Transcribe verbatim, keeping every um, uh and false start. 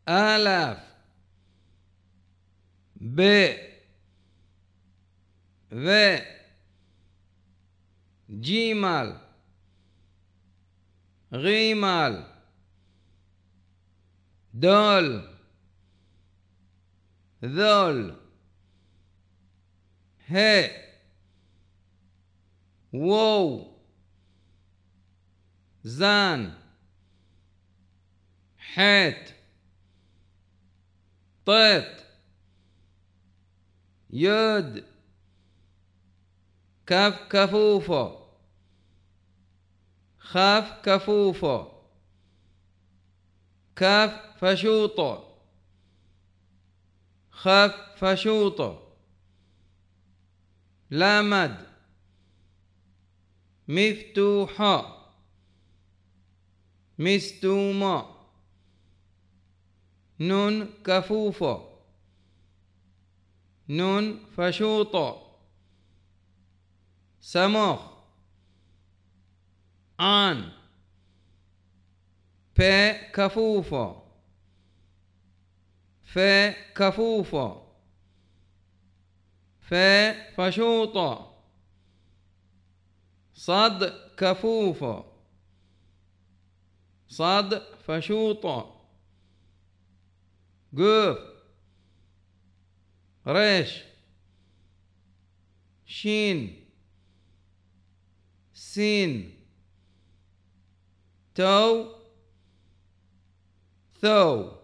آلاف ب ذ جيمال غيمال دال ذل ه وو زان حيت طيط يد كف كفوفه خف كفوفه كف فشوطه خف فشوطه لامد مفتوحة مستومة نون كفوفة نون فشوطة سمخ عن ف كفوفة ف كفوفة ف فشوطة صد كفوفة صد فشوطة قف ريش شين سين تو ثو